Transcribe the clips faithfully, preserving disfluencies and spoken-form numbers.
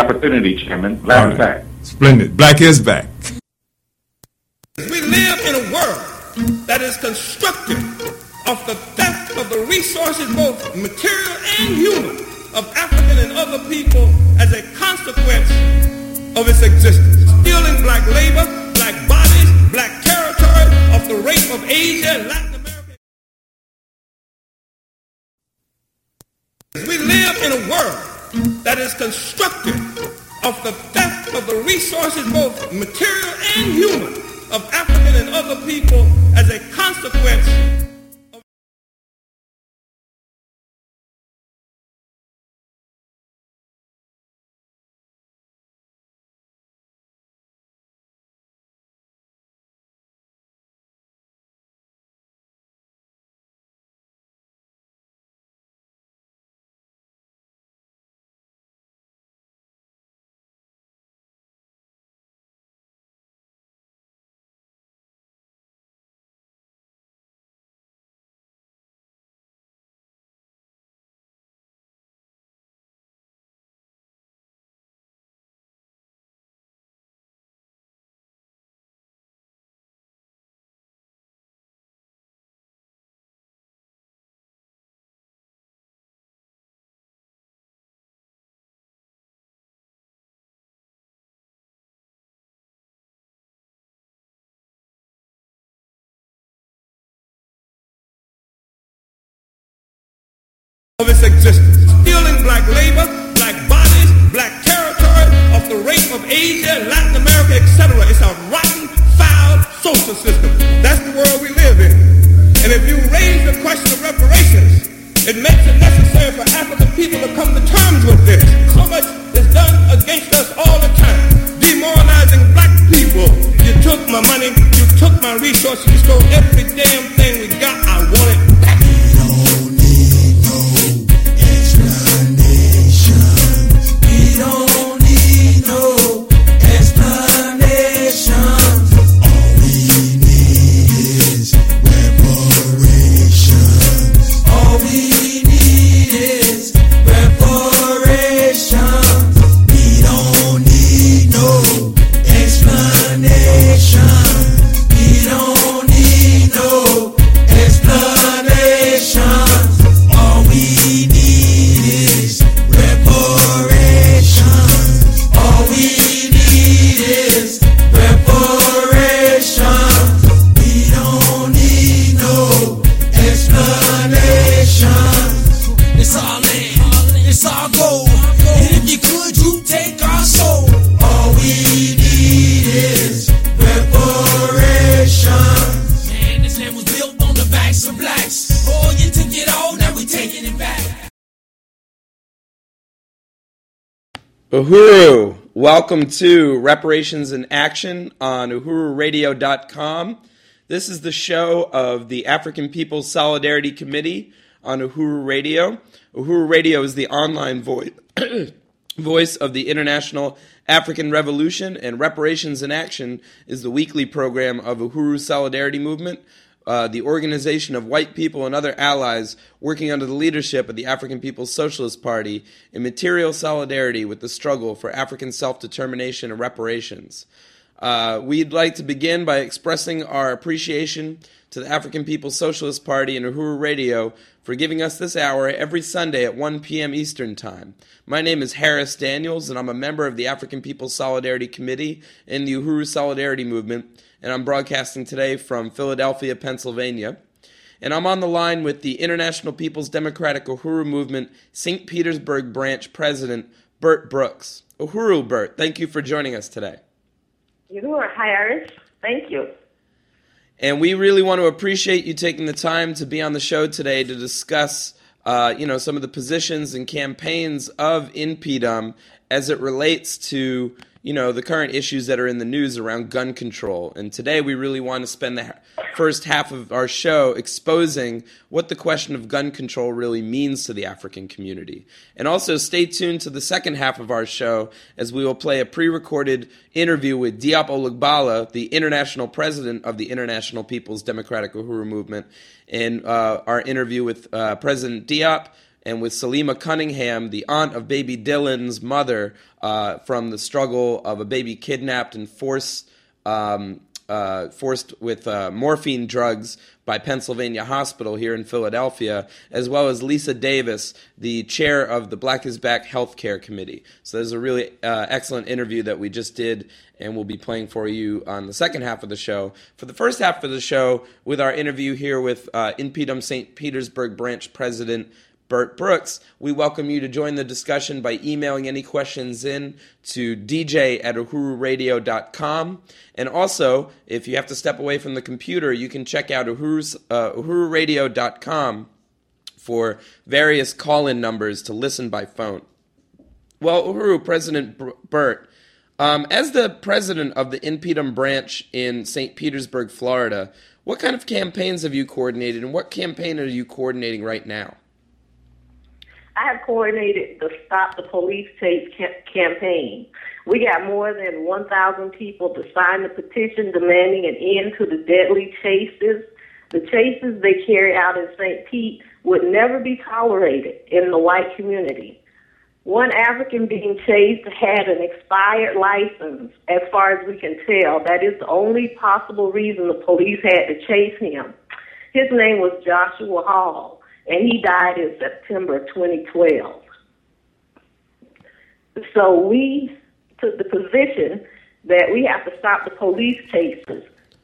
opportunity, Chairman. Black All is right. back. Splendid. Black is back. We live in a world that is constructed of the theft of the resources, both material and human, of African and other people as a consequence of its existence. Stealing black labor, black bodies, black territory, of the rape of Asia and Latin America. We live in a world that is constructed of the theft of the resources, both material and human, of African and other people as a consequence of of its existence. Stealing black labor, black bodies, black territory, of the rape of Asia, Latin America, et cetera. It's a rotten, foul social system. That's the world we live in. And if you raise the question of reparations, it makes it necessary for African people to come to terms with this. So much is done against us all the time. Demoralizing black people. You took my money, you took my resources, you stole every damn thing we got. I want it back. Don't need no explanations. All we need is reparations. All we need is reparations. We don't need no explanations. We don't need no explanations. All we need is reparations. All we need is reparations. We don't need no explanations. It's our land, it's our gold. And if you could, you take our soul. All we need is reparations. Man, this land was built on the backs of blacks. Oh, you took it all, now we taking it back. Uhuru, welcome to Reparations in Action on uhuru radio dot com. This is the show of the African People's Solidarity Committee on Uhuru Radio. Uhuru Radio is the online voice voice of the International African Revolution, and Reparations in Action is the weekly program of Uhuru Solidarity Movement, Uh, the organization of white people and other allies working under the leadership of the African People's Socialist Party in material solidarity with the struggle for African self-determination and reparations. Uh, we'd like to begin by expressing our appreciation to the African People's Socialist Party and Uhuru Radio for giving us this hour every Sunday at one p.m. Eastern Time. My name is Harris Daniels, and I'm a member of the African People's Solidarity Committee in the Uhuru Solidarity Movement, and I'm broadcasting today from Philadelphia, Pennsylvania. And I'm on the line with the International People's Democratic Uhuru Movement Saint Petersburg Branch President, Bert Brooks. Uhuru, Bert, thank you for joining us today. You are. Hi, Iris. Thank you. And we really want to appreciate you taking the time to be on the show today to discuss, uh, you know, some of the positions and campaigns of N P D U M as it relates to, you know, the current issues that are in the news around gun control. And today we really want to spend the first half of our show exposing what the question of gun control really means to the African community. And also stay tuned to the second half of our show as we will play a pre-recorded interview with Diop Olugbala, the international president of the International People's Democratic Uhuru Movement, and uh, our interview with uh, President Diop and with Salima Cunningham, the aunt of baby Dylan's mother, uh, from the struggle of a baby kidnapped and forced um, uh, forced with uh, morphine drugs by Pennsylvania Hospital here in Philadelphia, as well as Lisa Davis, the chair of the Black is Back Healthcare Committee. So there's a really uh, excellent interview that we just did, and we'll be playing for you on the second half of the show. For the first half of the show, with our interview here with uh, N P D M Saint Petersburg Branch President Bert Brooks, we welcome you to join the discussion by emailing any questions in to d j at uhuru radio dot com. And also, if you have to step away from the computer, you can check out Uhuru's, uh, uhuru radio dot com for various call-in numbers to listen by phone. Well, Uhuru, President Bert, um, as the president of the N P D M branch in Saint Petersburg, Florida, what kind of campaigns have you coordinated, and what campaign are you coordinating right now? I have coordinated the Stop the Police Chase ca- campaign. We got more than one thousand people to sign the petition demanding an end to the deadly chases. The chases they carry out in Saint Pete would never be tolerated in the white community. One African being chased had an expired license, as far as we can tell. That is the only possible reason the police had to chase him. His name was Joshua Hall, and he died in September of twenty twelve. So we took the position that we have to stop the police chases.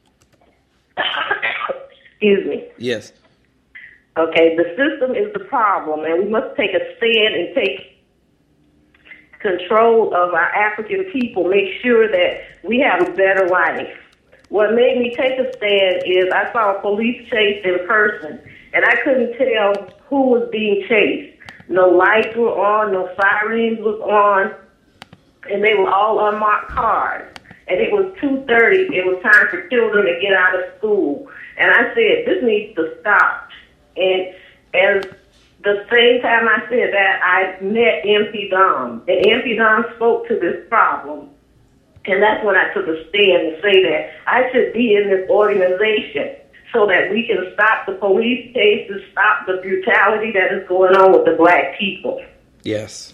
Excuse me. Yes. Okay, the system is the problem, and we must take a stand and take control of our African people, make sure that we have a better life. What made me take a stand is I saw a police chase in person, and I couldn't tell who was being chased. No lights were on, no sirens was on, and they were all unmarked cars. And it was two thirty. It was time for children to get out of school. And I said, this needs to stop. And as the same time I said that, I met N P D M. And N P D M spoke to this problem. And that's when I took a stand to say that I should be in this organization so that we can stop the police cases, stop the brutality that is going on with the black people. Yes.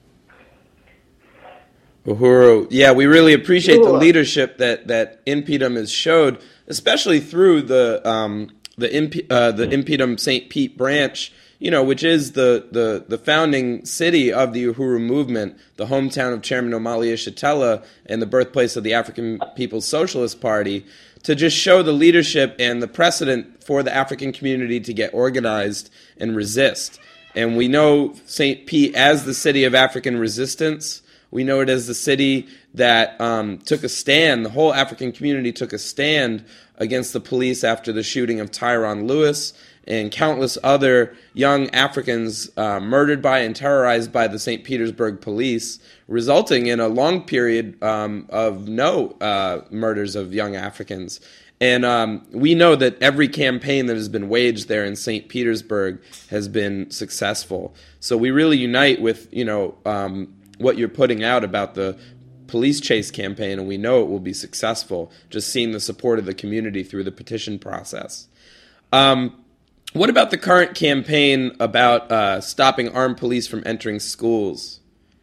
Uhuru, yeah, we really appreciate sure. the leadership that, that N P D M has showed, especially through the um, the N P, uh, the N P D M Saint Pete branch, you know, which is the, the, the founding city of the Uhuru movement, the hometown of Chairman Omali Yeshitela, and the birthplace of the African People's Socialist Party, to just show the leadership and the precedent for the African community to get organized and resist. And we know Saint Pete as the city of African resistance. We know it as the city that um, took a stand, the whole African community took a stand against the police after the shooting of Tyron Lewis and countless other young Africans uh, murdered by and terrorized by the Saint Petersburg police, resulting in a long period um, of no uh, murders of young Africans. And um, we know that every campaign that has been waged there in Saint Petersburg has been successful. So we really unite with, you know, um, what you're putting out about the police chase campaign, and we know it will be successful, just seeing the support of the community through the petition process. Um, what about the current campaign about uh, stopping armed police from entering schools?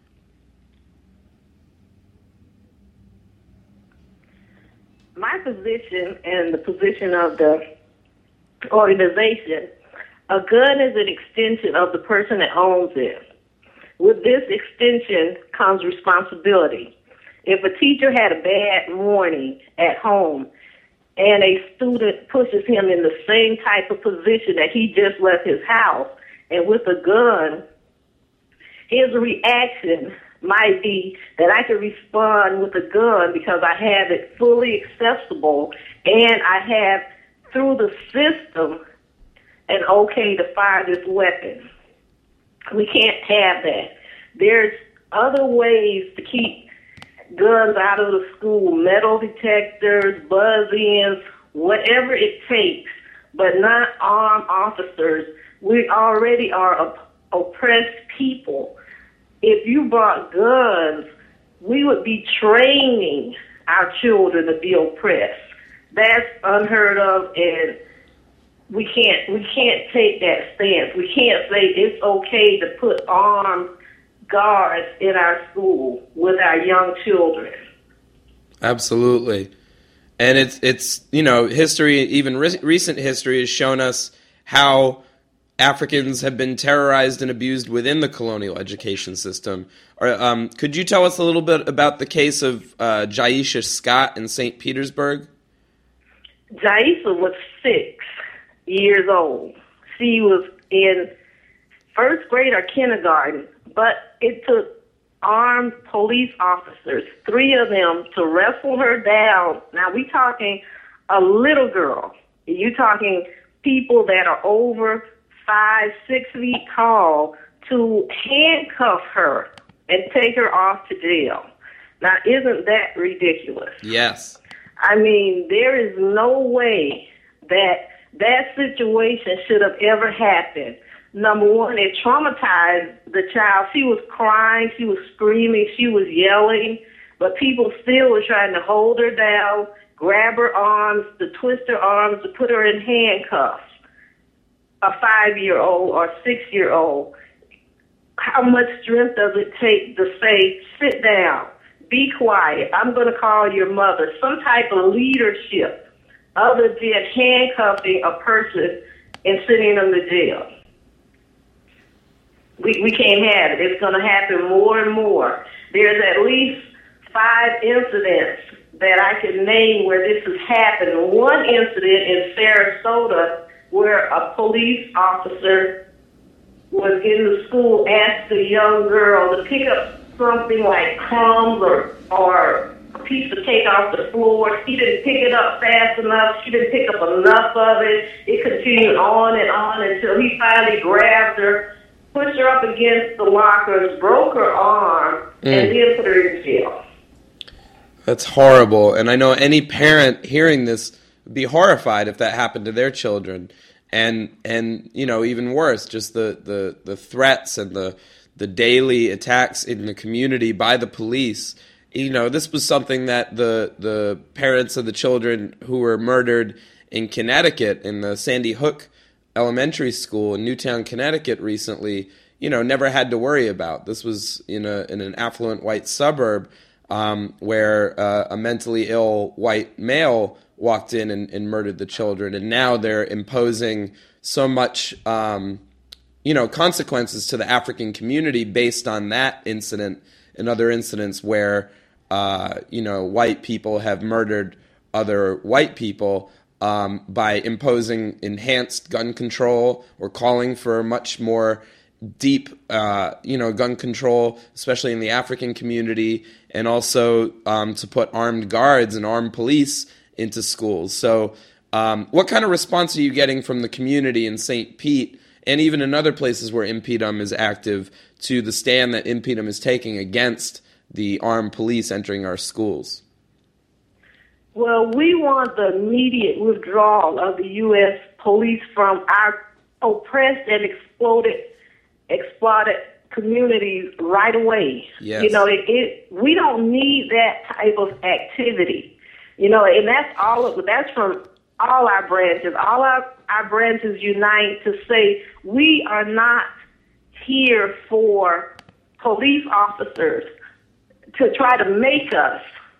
My position and the position of the organization, a gun is an extension of the person that owns it. With this extension comes responsibility. If a teacher had a bad morning at home and a student pushes him in the same type of position that he just left his house, and with a gun, his reaction might be that I can respond with a gun because I have it fully accessible and I have, through the system, an okay to fire this weapon. We can't have that. There's other ways to keep guns out of the school, metal detectors, buzz-ins, whatever it takes, but not armed officers. We already are op- oppressed people. If you brought guns, we would be training our children to be oppressed. That's unheard of, and we can't we can't take that stance. We can't say it's okay to put armed guards in our school with our young children. Absolutely. And it's, it's you know, history, even re- recent history has shown us how Africans have been terrorized and abused within the colonial education system. Or, um, could you tell us a little bit about the case of uh, Jaisha Scott in Saint Petersburg? Jaisha was six years old. She was in first grade or kindergarten, but it took armed police officers, three of them, to wrestle her down. Now, we talking a little girl. You talking people that are over five, six feet tall, to handcuff her and take her off to jail. Now, isn't that ridiculous? Yes. I mean, there is no way that that situation should have ever happened. Number one, it traumatized the child. She was crying, she was screaming, she was yelling, but people still were trying to hold her down, grab her arms, to twist her arms, to put her in handcuffs. A five-year-old or six-year-old. How much strength does it take to say, sit down, be quiet, I'm going to call your mother? Some type of leadership other than handcuffing a person and sending them to jail. We we can't have it. It's going to happen more and more. There's at least five incidents that I can name where this has happened. One incident in Sarasota where a police officer was in the school, asked a young girl to pick up something like crumbs or, or a piece of cake off the floor. She didn't pick it up fast enough. She didn't pick up enough of it. It continued on and on until he finally grabbed her, pushed her up against the lockers, broke her arm, mm. and then put her in jail. That's horrible. And I know any parent hearing this would be horrified if that happened to their children. And, and you know, even worse, just the, the, the threats and the, the daily attacks in the community by the police. You know, this was something that the, the parents of the children who were murdered in Connecticut in the Sandy Hook Elementary School in Newtown, Connecticut recently, you know, never had to worry about. This was in a in an affluent white suburb um, where uh, a mentally ill white male walked in and, and murdered the children, and now they're imposing so much, um, you know, consequences to the African community based on that incident and other incidents where, uh, you know, white people have murdered other white people. Um, by imposing enhanced gun control or calling for much more deep, uh, you know, gun control, especially in the African community, and also um, to put armed guards and armed police into schools. So um, what kind of response are you getting from the community in Saint Pete and even in other places where Impedum is active to the stand that Impedum is taking against the armed police entering our schools? Well, we want the immediate withdrawal of the U S police from our oppressed and exploited, exploited communities right away. Yes. You know, it, it we don't need that type of activity. You know, and that's all of that's from all our branches. All our, our branches unite to say we are not here for police officers to try to make us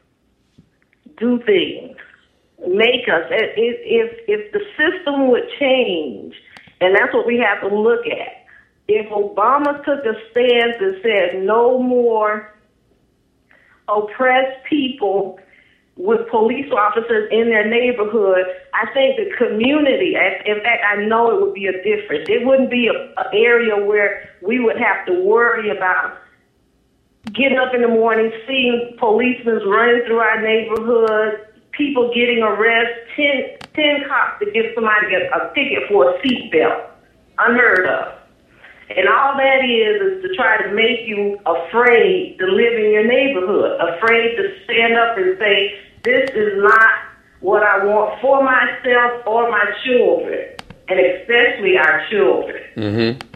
do things, make us. If, if the system would change, and that's what we have to look at. If Obama took a stance and said no more oppressed people with police officers in their neighborhood, I think the community, in fact, I know it would be a difference. It wouldn't be an area where we would have to worry about getting up in the morning, seeing policemen running through our neighborhood, people getting arrested, ten, ten cops to give somebody a, a ticket for a seatbelt. Unheard of. And all that is is to try to make you afraid to live in your neighborhood, afraid to stand up and say, this is not what I want for myself or my children, and especially our children. Mm-hmm.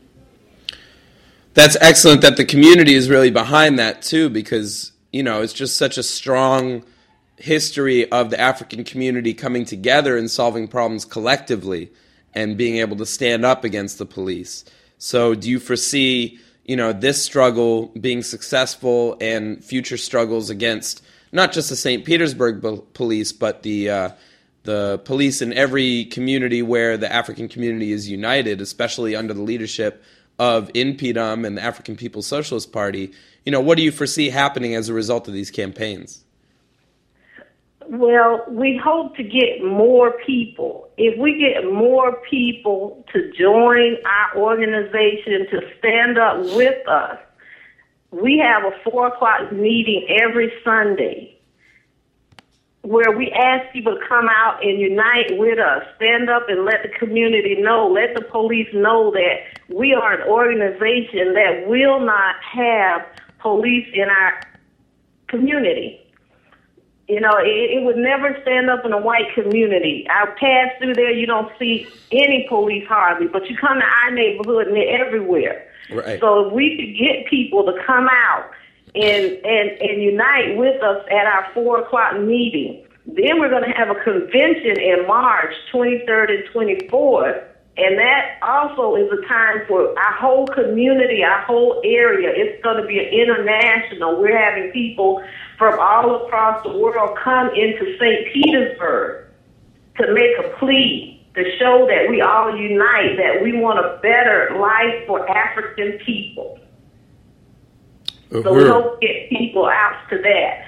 That's excellent that the community is really behind that too, because, you know, it's just such a strong history of the African community coming together and solving problems collectively and being able to stand up against the police. So do you foresee, you know, this struggle being successful and future struggles against not just the Saint Petersburg police, but the uh, the police in every community where the African community is united, especially under the leadership of N P D U M and the African People's Socialist Party? You know, what do you foresee happening as a result of these campaigns? Well, we hope to get more people. If we get more people to join our organization, to stand up with us, we have a four o'clock meeting every Sunday where we ask people to come out and unite with us, stand up and let the community know, let the police know that we are an organization that will not have police in our community. You know, it, it would never stand up in a white community. I pass through there, you don't see any police hardly, but you come to our neighborhood and they're everywhere. Right. So if we could get people to come out and, and, and unite with us at our four o'clock meeting, then we're going to have a convention in March twenty-third and twenty-fourth, and that also is a time for our whole community, our whole area. It's going to be an international. We're having people from all across the world come into Saint Petersburg to make a plea, to show that we all unite, that we want a better life for African people. Uh-huh. So we hope to get people out to that.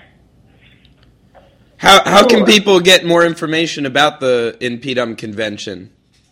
How how can people get more information about the N P D U M convention?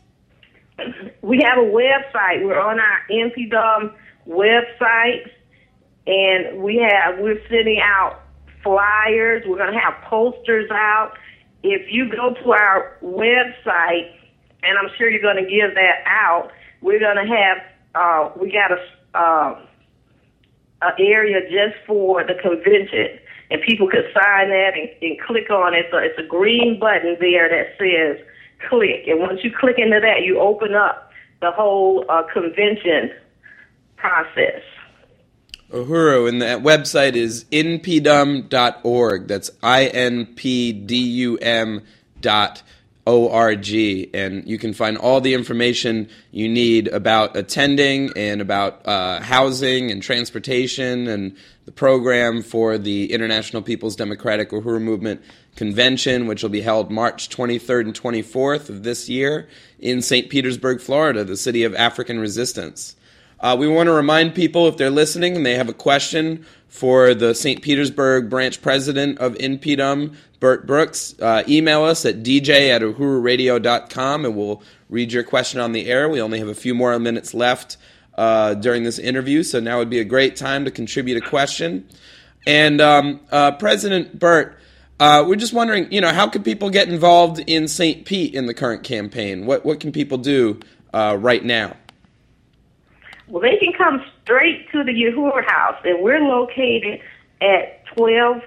We have a website. We're on our N P D U M website, and we have we're sending out flyers. We're going to have posters out. If you go to our website, and I'm sure you're going to give that out, we're going to have uh, we got a uh, an area just for the convention, and people could sign that and, and click on it. So it's a green button there that says click, and once you click into that, you open up the whole uh, convention process. Uhuru, and that website is N P D U M dot org. That's I N P D U M dot O R G. And you can find all the information you need about attending and about uh, housing and transportation and the program for the International People's Democratic Uhuru Movement Convention, which will be held March twenty-third and twenty-fourth of this year in Saint Petersburg, Florida, the city of African resistance. Uh, we want to remind people, if they're listening and they have a question for the Saint Petersburg branch president of N P D U M, Bert Brooks, uh, email us at d j at uhuru radio dot com and we'll read your question on the air. We only have a few more minutes left uh, during this interview, so now would be a great time to contribute a question. And um, uh, President Bert, uh, we're just wondering, you know, how can people get involved in Saint Pete in the current campaign? What what can people do uh, right now? Well, they can come straight to the Uhuru House, and we're located at twelve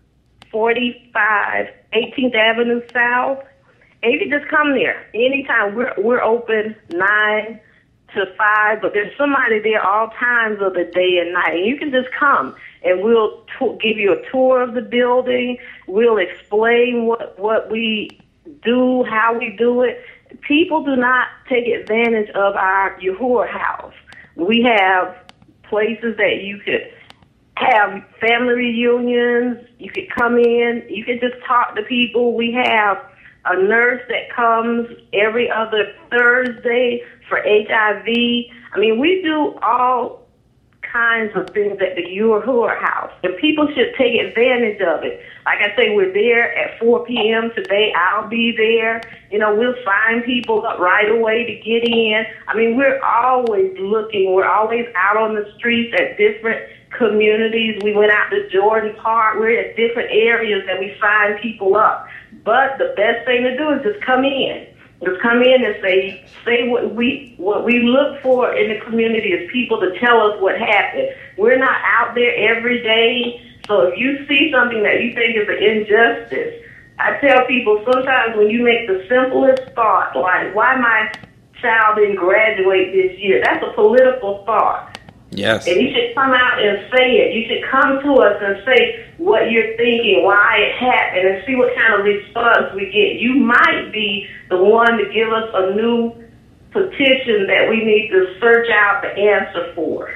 forty-five eighteenth Avenue South. And you can just come there anytime. We're we're open nine to five, but there's somebody there all times of the day and night. And you can just come, and we'll t- give you a tour of the building. We'll explain what what we do, how we do it. People do not take advantage of our Uhuru House. We have places that you could have family reunions. You could come in. You could just talk to people. We have a nurse that comes every other Thursday for H I V. I mean, we do all kinds of things at the Uhuru House, and people should take advantage of it. Like I say, we're there at four p.m. today. I'll be there. You know, we'll sign people up right away to get in. I mean, we're always looking. We're always out on the streets at different communities. We went out to Jordan Park. We're at different areas that we sign people up. But the best thing to do is just come in. Just come in and say say what we what we look for in the community is people to tell us what happened. We're not out there every day. So if you see something that you think is an injustice, I tell people sometimes when you make the simplest thought, like why my child didn't graduate this year, that's a political thought. Yes. And you should come out and say it. You should come to us and say what you're thinking, why it happened, and see what kind of response we get. You might be the one to give us a new petition that we need to search out the answer for.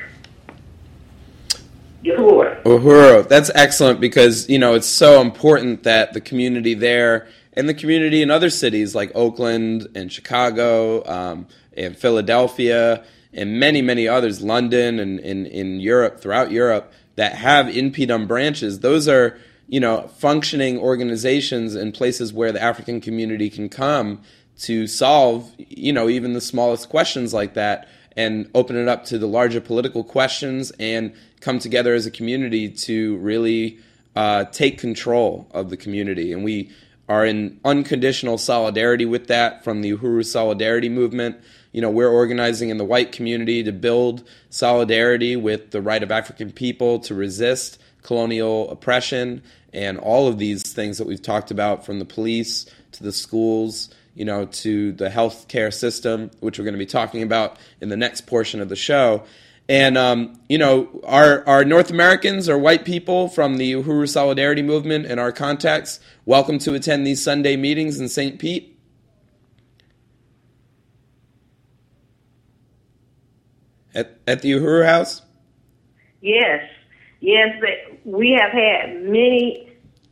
Uhuru. Uhuru. That's excellent because, you know, it's so important that the community there and the community in other cities like Oakland and Chicago um, and Philadelphia and many, many others, London and in, in Europe, throughout Europe, that have N P D U M branches. Those are, you know, functioning organizations and places where the African community can come to solve, you know, even the smallest questions like that and open it up to the larger political questions and come together as a community to really uh, take control of the community. And we are in unconditional solidarity with that from the Uhuru Solidarity Movement. You know, we're organizing in the white community to build solidarity with the right of African people to resist colonial oppression and all of these things that we've talked about, from the police to the schools, you know, to the healthcare system, which we're going to be talking about in the next portion of the show. And, um, you know, our, our North Americans or white people from the Uhuru Solidarity Movement and our contacts, welcome to attend these Sunday meetings in Saint Pete. At, at the Uhuru House? Yes. Yes, we have had many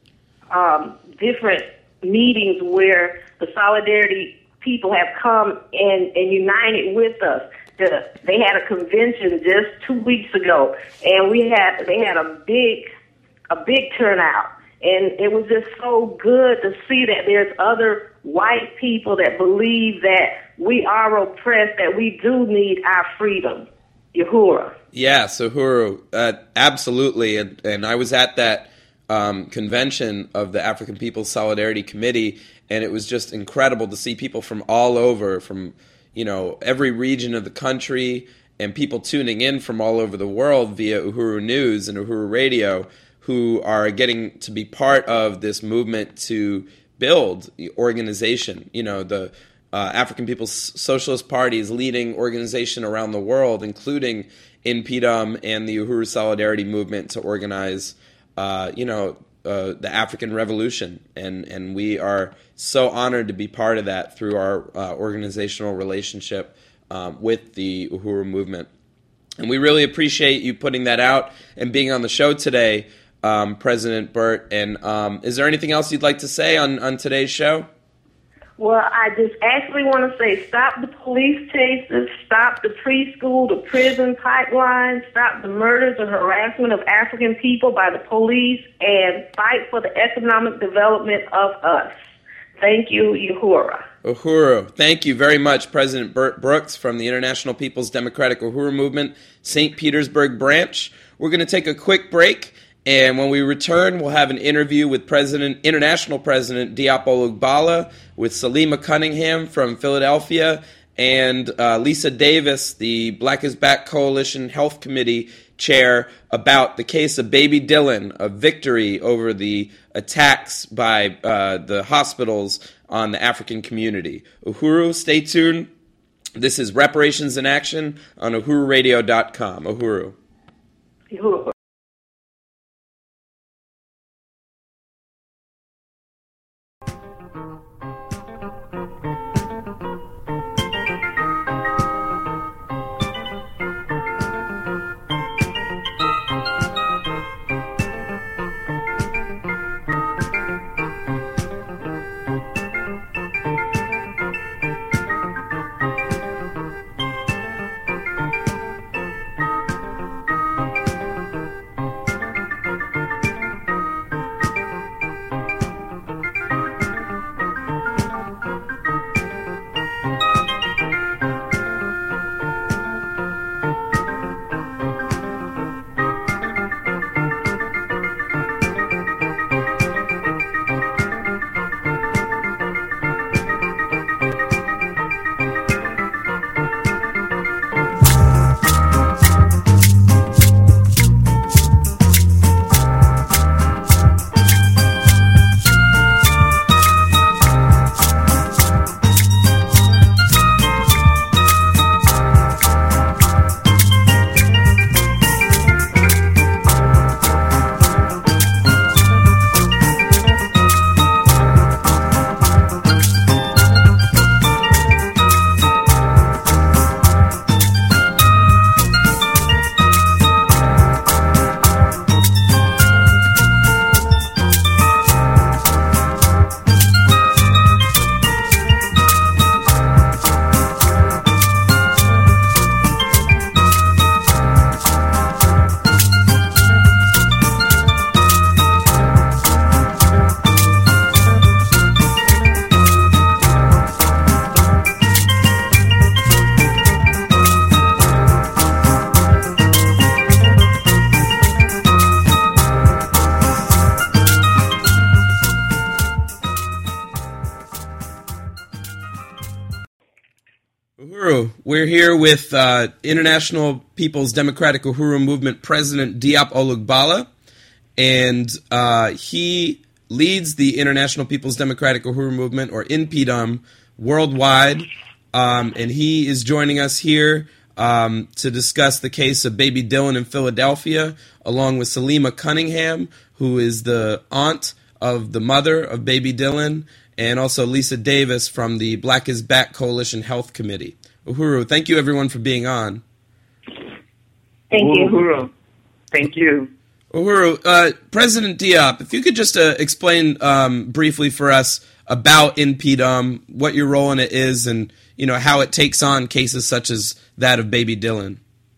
um, different meetings where the Solidarity people have come and, and united with us. The, they had a convention just two weeks ago, and we had they had a big a big turnout, and it was just so good to see that there's other white people that believe that we are oppressed, that we do need our freedom. Uhuru. Yes, Uhuru, uh, absolutely, and, and I was at that um, convention of the African People's Solidarity Committee, and it was just incredible to see people from all over, from, you know, every region of the country, and people tuning in from all over the world via Uhuru News and Uhuru Radio, who are getting to be part of this movement to build the organization. You know, the uh, African People's Socialist Party is leading organization around the world, including N P D U M and the Uhuru Solidarity Movement, to organize, uh, you know, uh, the African Revolution. And, and we are so honored to be part of that through our uh, organizational relationship um, with the Uhuru movement. And we really appreciate you putting that out and being on the show today, um, President Burt. And um, is there anything else you'd like to say on, on today's show? Well, I just actually want to say stop the police chases, stop the preschool to prison pipeline, stop the murders and harassment of African people by the police, and fight for the economic development of us. Thank you, Uhuru. Uhuru. Thank you very much, President Burt Brooks from the International People's Democratic Uhuru Movement, Saint Petersburg branch. We're going to take a quick break, and when we return, we'll have an interview with President, International President Diop Olugbala, with Salima Cunningham from Philadelphia, and uh, Lisa Davis, the Black is Back Coalition Health Committee chair, about the case of Baby Dylan, a victory over the attacks by uh, the hospitals on the African community. Uhuru, stay tuned. This is Reparations in Action on Uhuru Radio dot com. Uhuru. Uhuru. Uhuru. We're here with uh, International People's Democratic Uhuru Movement President Diop Olugbala, and uh, he leads the International People's Democratic Uhuru Movement, or I N P D U M, worldwide, um, and he is joining us here um, to discuss the case of Baby Dylan in Philadelphia, along with Salima Cunningham, who is the aunt of the mother of Baby Dylan, and also Lisa Davis from the Black is Back Coalition Health Committee. Uhuru, thank you everyone for being on. Thank you. Uhuru, thank you. Uhuru, uh, President Diop, if you could just uh, explain um, briefly for us about I N P D U M, what your role in it is, and you know how it takes on cases such as that of Baby Dylan.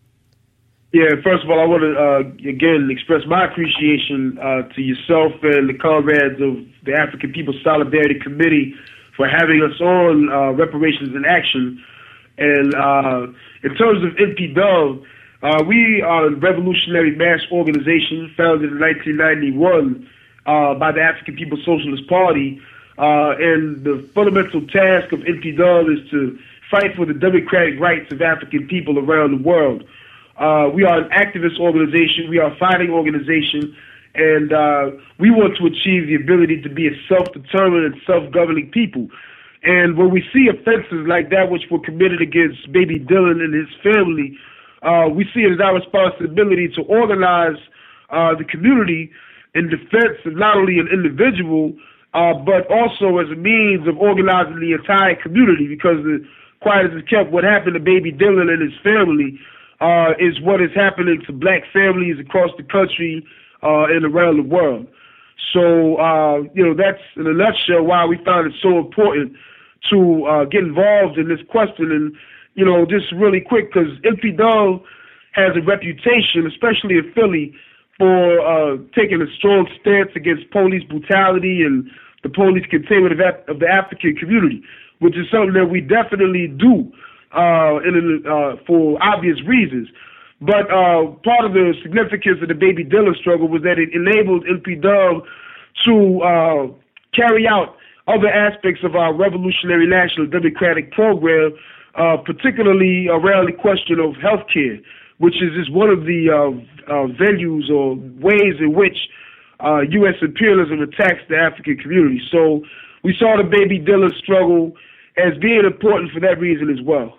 Yeah, first of all, I want to, uh, again, express my appreciation uh, to yourself and the comrades of the African People's Solidarity Committee for having us on uh, Reparations in Action. And uh, in terms of I N P D U M, uh, we are a revolutionary mass organization founded in nineteen ninety-one uh, by the African People's Socialist Party. Uh, and the fundamental task of I N P D U M is to fight for the democratic rights of African people around the world. Uh, we are an activist organization. We are a fighting organization, and uh, we want to achieve the ability to be a self-determined and self-governing people. And when we see offenses like that which were committed against Baby Dylan and his family, uh, we see it as our responsibility to organize uh, the community in defense of not only an individual, uh, but also as a means of organizing the entire community, because the quiet as it kept, what happened to Baby Dylan and his family Uh, is what is happening to black families across the country uh, and around the world. So, uh, you know, that's in a nutshell why we found it so important to uh, get involved in this question. And, you know, just really quick, because I N P D U M has a reputation, especially in Philly, for uh, taking a strong stance against police brutality and the police containment of, of the African community, which is something that we definitely do. Uh, in, uh, for obvious reasons. But uh, part of the significance of the Baby Dylan struggle was that it enabled I N P D U M to uh, carry out other aspects of our revolutionary national democratic program, uh, particularly around the question of health care, which is just one of the uh, uh, venues or ways in which uh, U S imperialism attacks the African community. So we saw the Baby Dylan struggle as being important for that reason as well.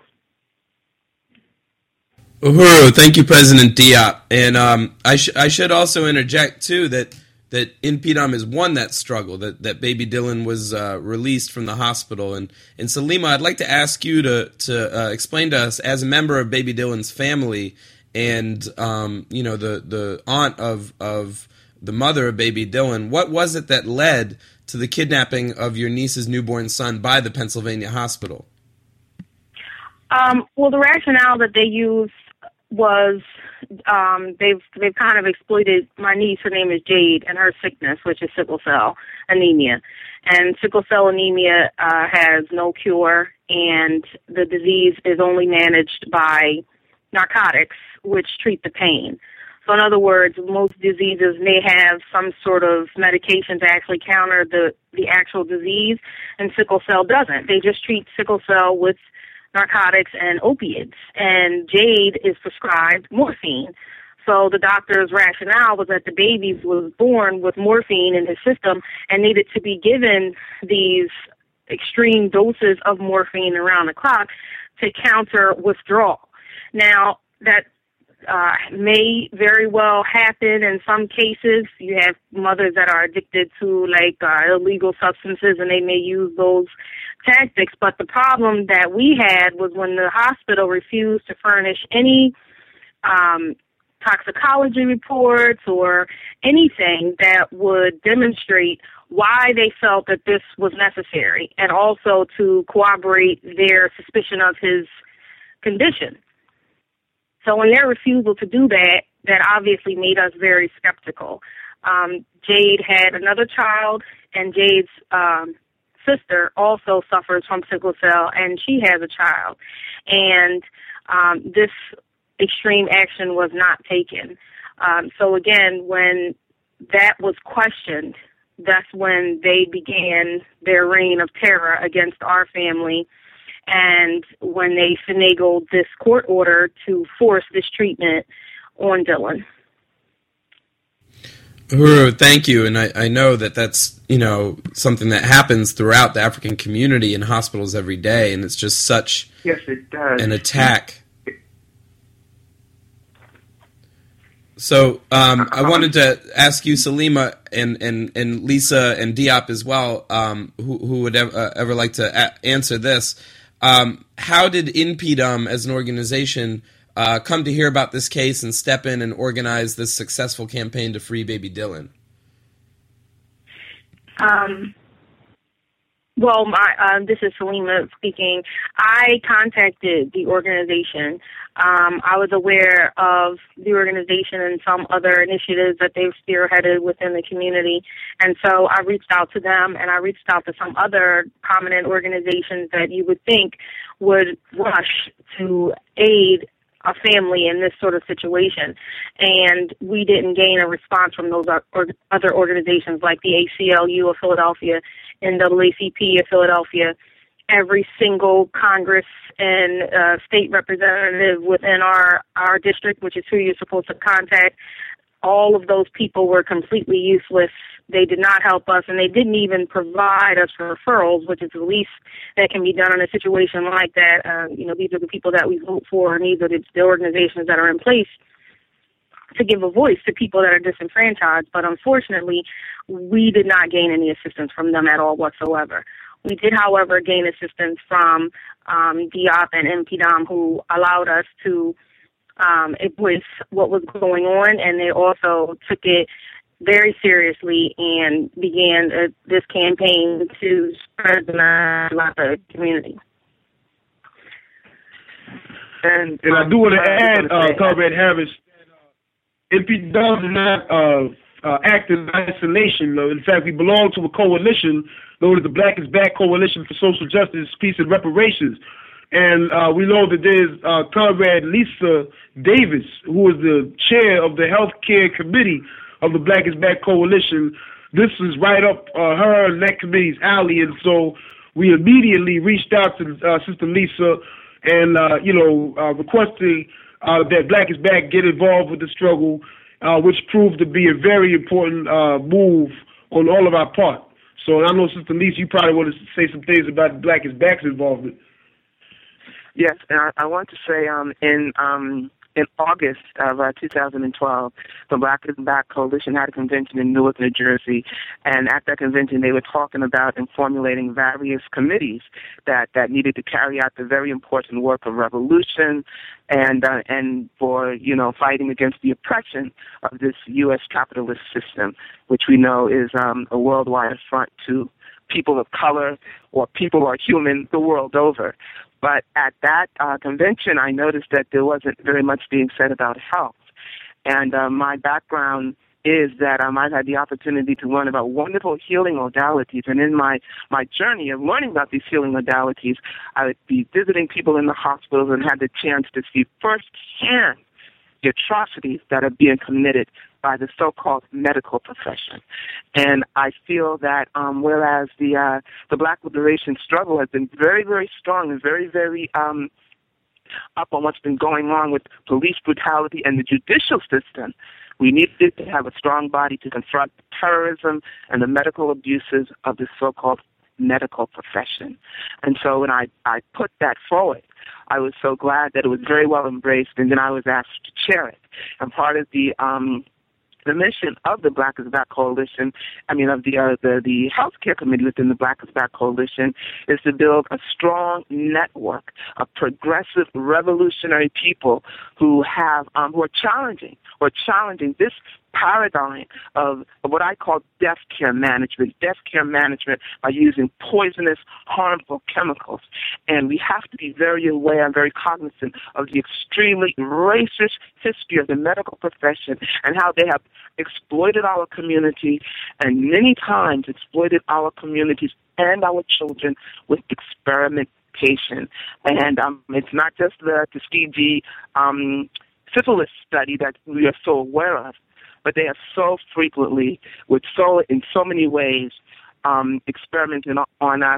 Uhuru, thank you, President Diop. And um, I, sh- I should also interject, too, that, that I N P D U M has won that struggle, that, that Baby Dylan was uh, released from the hospital. And, and Salima, I'd like to ask you to, to uh, explain to us, as a member of Baby Dylan's family and, um, you know, the, the aunt of, of the mother of Baby Dylan, what was it that led to the kidnapping of your niece's newborn son by the Pennsylvania hospital? Um, well, the rationale that they used was um, they've they've kind of exploited my niece. Her name is Jade, and her sickness, which is sickle cell anemia. And sickle cell anemia uh, has no cure, and the disease is only managed by narcotics, which treat the pain. So in other words, most diseases may have some sort of medication to actually counter the, the actual disease, and sickle cell doesn't. They just treat sickle cell with narcotics and opiates, and Jade is prescribed morphine. So the doctor's rationale was that the baby was born with morphine in his system and needed to be given these extreme doses of morphine around the clock to counter withdrawal. Now, that uh, may very well happen in some cases. You have mothers that are addicted to, like, uh, illegal substances, and they may use those tactics. But the problem that we had was when the hospital refused to furnish any um, toxicology reports or anything that would demonstrate why they felt that this was necessary, and also to corroborate their suspicion of his condition. So in their refusal to do that, that obviously made us very skeptical. Um, Jade had another child, and Jade's um, sister also suffers from sickle cell, and she has a child. And um, this extreme action was not taken. Um, so again, when that was questioned, that's when they began their reign of terror against our family and when they finagled this court order to force this treatment on Dylan. Uhuru, thank you, and I, I know that that's, you know, something that happens throughout the African community in hospitals every day, and it's just such yes, it does. an attack. So um, I wanted to ask you, Salima, and, and, and Lisa and Diop as well, um, who, who would ever, uh, ever like to a- answer this. Um, how did I N P D U M as an organization uh, come to hear about this case and step in and organize this successful campaign to free baby Dylan? Um, well, my, uh, this is Salima speaking. I contacted the organization. Um, I was aware of the organization and some other initiatives that they've spearheaded within the community. And so I reached out to them, and I reached out to some other prominent organizations that you would think would rush to aid a family in this sort of situation. And we didn't gain a response from those other organizations like the A C L U of Philadelphia, N double A C P of Philadelphia. Every single Congress and uh, state representative within our, our district, which is who you're supposed to contact, all of those people were completely useless. They did not help us, and they didn't even provide us referrals, which is the least that can be done in a situation like that. Uh, you know, these are the people that we vote for, and these are the, the organizations that are in place to give a voice to people that are disenfranchised. But unfortunately, we did not gain any assistance from them at all whatsoever. We did, however, gain assistance from um, Diop and I N P D U M, who allowed us to um, voice what was going on, and they also took it very seriously and began uh, this campaign to spread the Lapa community. And, and I do want to add, uh, Comrade Harris, I N P D U M did not uh, uh, act in isolation. In fact, we belong to a coalition known as the Black is Back Coalition for Social Justice, Peace, and Reparations. And uh, we know that there's uh, Comrade Lisa Davis, who is the chair of the Healthcare Committee of the Black is Back Coalition. This is right up uh, her and that committee's alley. And so we immediately reached out to uh, Sister Lisa and, uh, you know, uh, requesting uh, that Black is Back get involved with the struggle, uh, which proved to be a very important uh, move on all of our part. So I know, Sister Lisa, you probably want to say some things about Black is Back's involvement. Yes, and I, I want to say um, in um, in August of uh, two thousand twelve, the Black is Back Coalition had a convention in Newark, New Jersey, and at that convention they were talking about and formulating various committees that, that needed to carry out the very important work of revolution and uh, and for, you know, fighting against the oppression of this U S capitalist system, which we know is um, a worldwide affront to people of color or people who are human the world over. But at that uh, convention, I noticed that there wasn't very much being said about health. And uh, my background is that um, I've had the opportunity to learn about wonderful healing modalities. And in my, my journey of learning about these healing modalities, I would be visiting people in the hospitals and had the chance to see firsthand the atrocities that are being committed by the so-called medical profession. And I feel that um, whereas the uh, the Black liberation struggle has been very, very strong and very, very um, up on what's been going on with police brutality and the judicial system, we needed to have a strong body to confront terrorism and the medical abuses of the so-called medical profession. And so when I, I put that forward, I was so glad that it was very well embraced, and then I was asked to chair it. And part of the um, the mission of the Black is Back Coalition, I mean of the uh, the the healthcare committee within the Black is Back Coalition, is to build a strong network of progressive, revolutionary people who have um, who are challenging or challenging this paradigm of, of what I call death care management, death care management by using poisonous, harmful chemicals. And we have to be very aware and very cognizant of the extremely racist history of the medical profession and how they have exploited our community and many times exploited our communities and our children with experimentation. And um, it's not just the Tuskegee um, syphilis study that we are so aware of, but they have so frequently, with so in so many ways, um, experimenting on us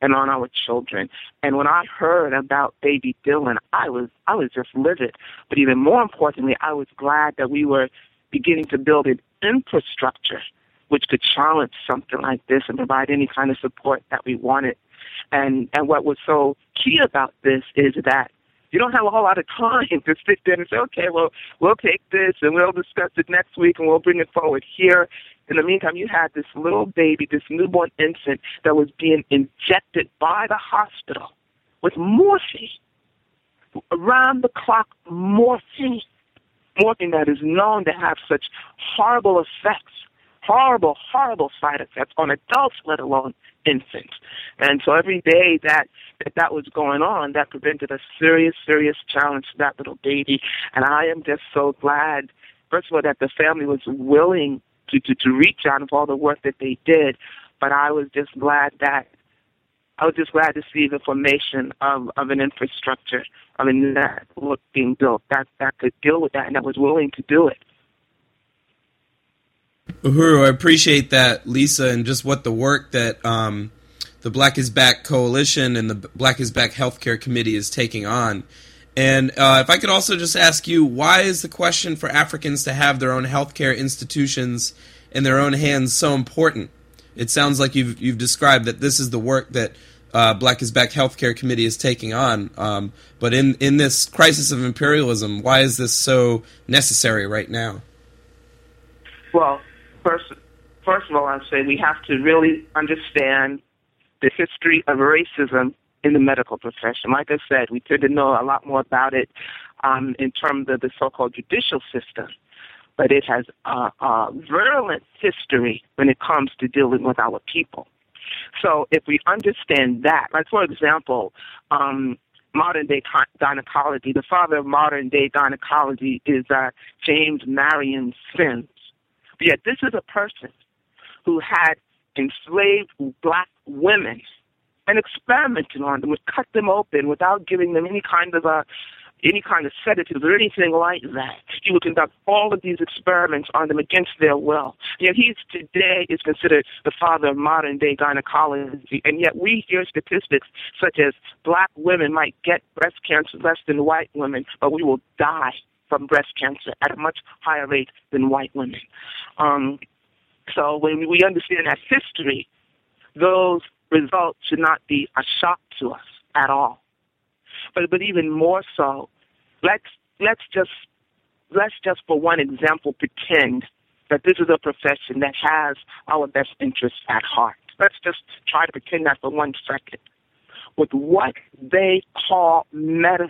and on our children. And when I heard about baby Dylan, I was I was just livid. But even more importantly, I was glad that we were beginning to build an infrastructure which could challenge something like this and provide any kind of support that we wanted. And and what was so key about this is that you don't have a whole lot of time to sit there and say, okay, well, we'll take this and we'll discuss it next week and we'll bring it forward here. In the meantime, you had this little baby, this newborn infant that was being injected by the hospital with morphine, around-the-clock morphine, morphine that is known to have such horrible effects, horrible, horrible side effects on adults, let alone infants. And so every day that, that that was going on, that presented a serious, serious challenge to that little baby. And I am just so glad, first of all, that the family was willing to, to, to reach out of all the work that they did. But I was just glad that, I was just glad to see the formation of, of an infrastructure, of a network being built that, that could deal with that and that was willing to do it. Uhuru, I appreciate that, Lisa, and just what the work that um, the Black is Back Coalition and the Black is Back Healthcare Committee is taking on. And uh, if I could also just ask you, why is the question for Africans to have their own healthcare institutions in their own hands so important? It sounds like you've you've described that this is the work that uh, Black is Back Healthcare Committee is taking on. Um, but in, in this crisis of imperialism, why is this so necessary right now? Well, First, first of all, I'd say we have to really understand the history of racism in the medical profession. Like I said, we tend to know a lot more about it um, in terms of the so-called judicial system, but it has a, a virulent history when it comes to dealing with our people. So if we understand that, like for example, um, modern-day gynecology, the father of modern-day gynecology is uh, James Marion Sims. Yet this is a person who had enslaved black women and experimented on them, would cut them open without giving them any kind of a, any kind of sedatives or anything like that. He would conduct all of these experiments on them against their will. Yet he today is considered the father of modern-day gynecology, and yet we hear statistics such as black women might get breast cancer less than white women, but we will die from breast cancer at a much higher rate than white women. Um, so when we understand that history, those results should not be a shock to us at all. But but even more so, let's let's just let's just for one example pretend that this is a profession that has our best interests at heart. Let's just try to pretend that for one second. With what they call medicine,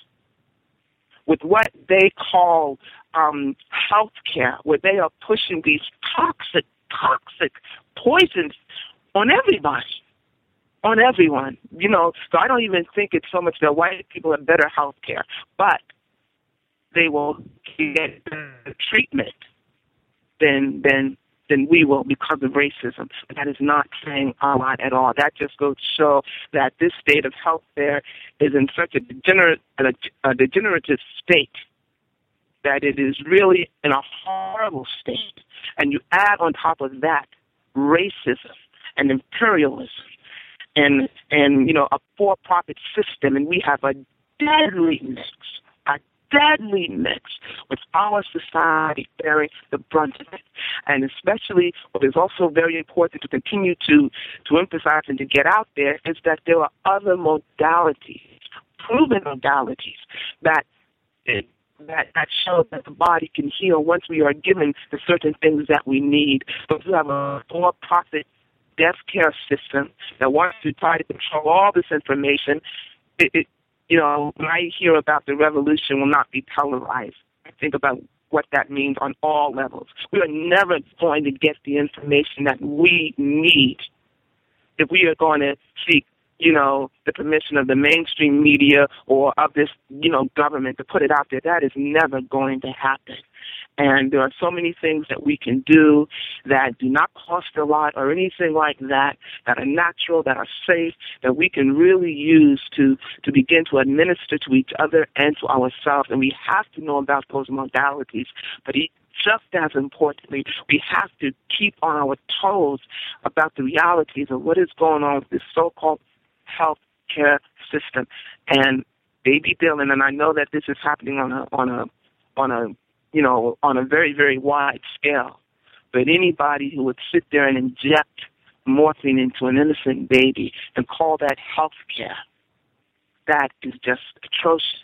with what they call um, health care, where they are pushing these toxic, toxic poisons on everybody, on everyone. You know, so I don't even think it's so much that white people have better health care, but they will get the treatment than than than we will because of racism. That is not saying a lot at all. That just goes to show that this state of health care is in such a, degenerate, a, a degenerative state that it is really in a horrible state. And you add on top of that racism and imperialism and, and you know, a for-profit system, and we have a deadly mix, a deadly mix with our society bearing the brunt of it. And especially what is also very important to continue to, to emphasize and to get out there is that there are other modalities, proven modalities, that that that show that the body can heal once we are given the certain things that we need. But we have a for-profit death care system that wants to try to control all this information. It, it You know, when I hear about the revolution will not be televised, I think about what that means on all levels. We are never going to get the information that we need if we are going to seek, you know, the permission of the mainstream media or of this, you know, government to put it out there. That is never going to happen. And there are so many things that we can do that do not cost a lot or anything like that, that are natural, that are safe, that we can really use to, to begin to administer to each other and to ourselves. And we have to know about those modalities. But just as importantly, we have to keep on our toes about the realities of what is going on with this so-called health care system. And baby Dylan, and I know that this is happening on a on a on a you know on a very very wide scale, but anybody who would sit there and inject morphine into an innocent baby and call that health care, that is just atrocious.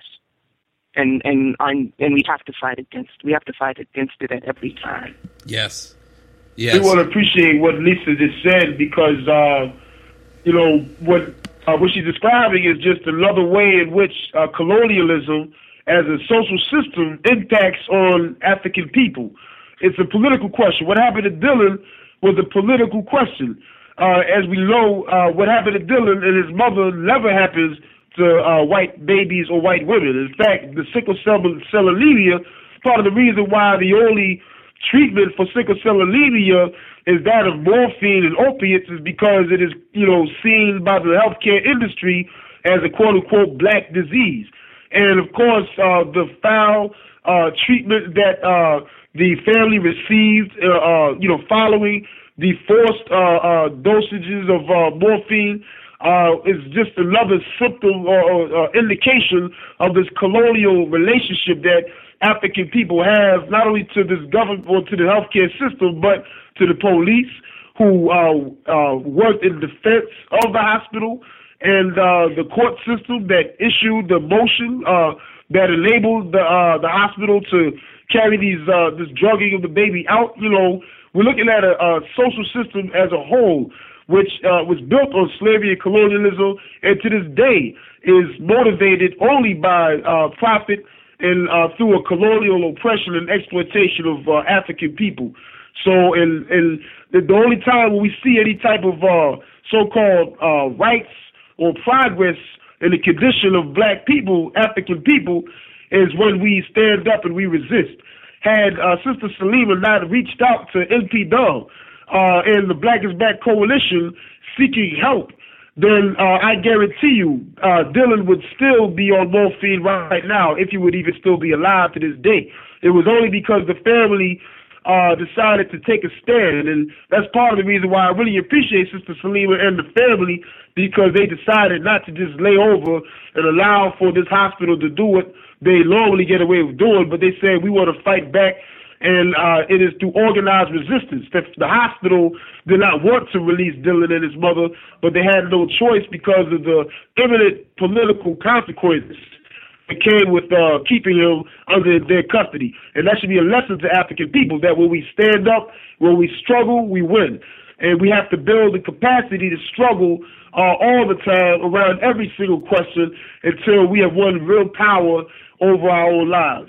And and and and we have to fight against we have to fight against it at every time. Yes, yes. We want to appreciate what Lisa just said because uh, you know what uh, what she's describing is just another way in which uh, colonialism, as a social system, impacts on African people. It's a political question. What happened to Dylan was a political question. Uh, as we know, uh, what happened to Dylan and his mother never happens to uh, white babies or white women. In fact, the sickle cell, cell anemia, part of the reason why the only treatment for sickle cell anemia is that of morphine and opiates is because it is, you know, seen by the healthcare industry as a quote-unquote black disease. And, of course, uh, the foul uh, treatment that uh, the family received, uh, uh, you know, following the forced uh, uh, dosages of uh, morphine uh, is just another symptom or, or uh, indication of this colonial relationship that African people have, not only to this government or to the healthcare system, but to the police who uh, uh, worked in defense of the hospital, and uh, the court system that issued the motion uh, that enabled the uh, the hospital to carry these uh, this drugging of the baby out. You know, we're looking at a, a social system as a whole, which uh, was built on slavery and colonialism, and to this day is motivated only by uh, profit and uh, through a colonial oppression and exploitation of uh, African people. So, and, and the only time when we see any type of uh, so-called uh, rights or progress in the condition of black people, African people, is when we stand up and we resist. Had uh, Sister Salima not reached out to N P D U uh, and the Black is Back Coalition seeking help, then uh, I guarantee you uh, Dylan would still be on morphine right now, if he would even still be alive to this day. It was only because the family uh, decided to take a stand, and that's part of the reason why I really appreciate Sister Salima and the family, because they decided not to just lay over and allow for this hospital to do what they normally get away with doing, but they said we want to fight back. And uh, it is through organized resistance. The, the hospital did not want to release Dylan and his mother, but they had no choice because of the imminent political consequences that came with uh, keeping him under their custody. And that should be a lesson to African people, that when we stand up, when we struggle, we win. And we have to build the capacity to struggle uh, all the time around every single question until we have won real power over our own lives.